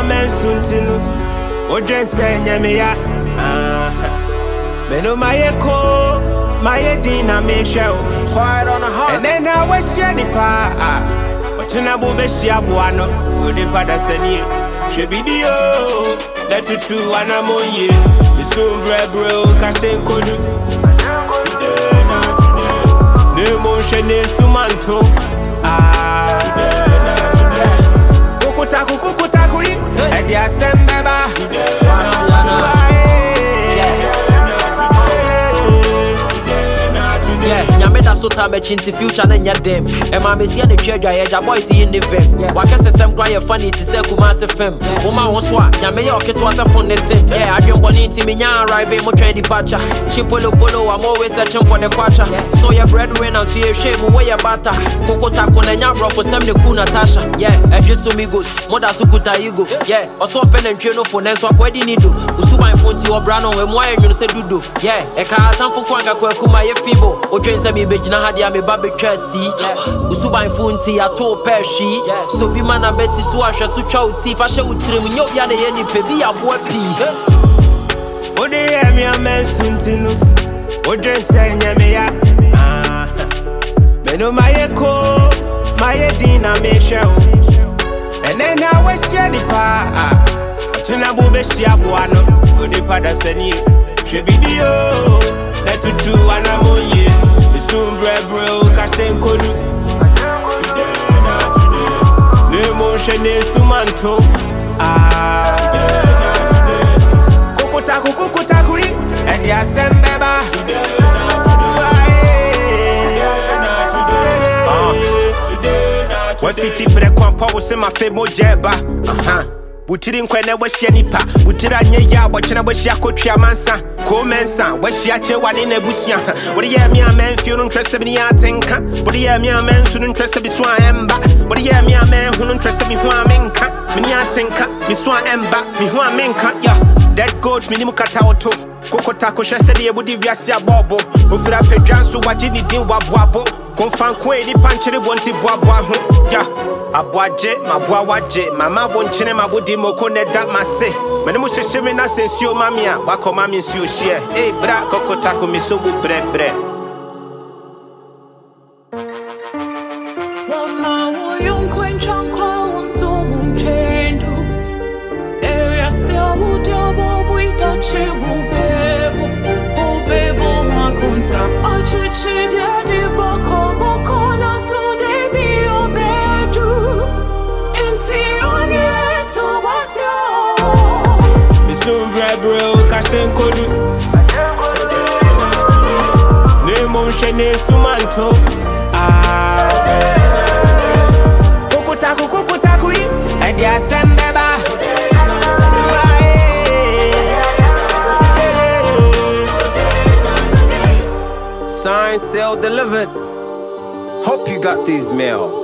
amen suntinu. Odren say nyame ya. Beno my dina me show. Quiet on the heart. And then I was shiny pa. Wachina bube shiabuano. Udi pada seni. Shebidio. Let you true anamoye. The soon bro kashen kodu. Today na today. Ne motion sumanto. Today na today. Kukutaku. Edi asembeba. Nyameda so time chinti future na nya dem. E ma me see na twedwa ye ja boys in the fem. Wa kese sem kwa ye funny to say Kumasi fem. Uma wo so a nyame ye oketo ase fon ne sem. Yeah, adwen boni nti me nya arrive mo twen departure. Chipolo I'm always searching for the kwacha. So your breadwinner so ye shame wo ye bata. Kokota na nya bro for sem ne ku Natasha. Yeah, edwe so mi goes. Moda so kuta ego. Yeah, oso pen ntwe no for nenso akwadi ni do. Usuban fonti obra no we mo ayenwu se dudo. Yeah, e ka atamfo kwanga kwa kuma ye fibo. Otwen se mi bejina hadi ame ba betwa si. Usuban fonti ato peshi. So bi mana beti so ahwe so twa uti fa hye utrem nyo bia na ye ni pe bi abo pi. Ode ye mi amen suntinu. Odren say nyame ya. Beno my dina me show. And then I was shady pa. Wachina bube shiabuano. Udi pada seni. Shebidio. Let you true anamoye. The soon bro kashen kodu. Today na today. Ne motion sumanto. Today na today. Kukutaku. Edi asembeba. Today na today. What fiti pre kwampa wo se ma fe mo jeba. Butiri nkwene wo hye nipa. Butira anye ya bochena bo hye akotwa mansa. Ko mensa wo hye ache wane na busia. Wo ye mi amen fi no ntwese bi ya tenka. Wo ye mi amen su no ntwese bi so emba. Wo ye mi amen hu no ntwese bi hu amenka. Mi ya tenka mi so emba mi hu amenka. Ya dead goat mi nimu kata oto. Kokota ko hye de ebudi wiase abobo. Ofira pedwan so waje ni din waboabo. Konfan ko edi panchere bonti boabo ho. Ya Abwaje, mabwa waje, mama bonchine mabudi moko ne da mase. Mene mu sheshe me na sensio mamia, wako mami nsio share. Hey bra, kokotako misobu bre. Mama woyon kwenchang kwa so mchendo. Area se udia bobu itache bubebo makonta. Achichi dia di boko na so debi obedu. Bro, kashen kodu. Ne motion sumanto. Kukutaku. Edi asembeba. Signed, sealed, delivered. Hope you got these mail.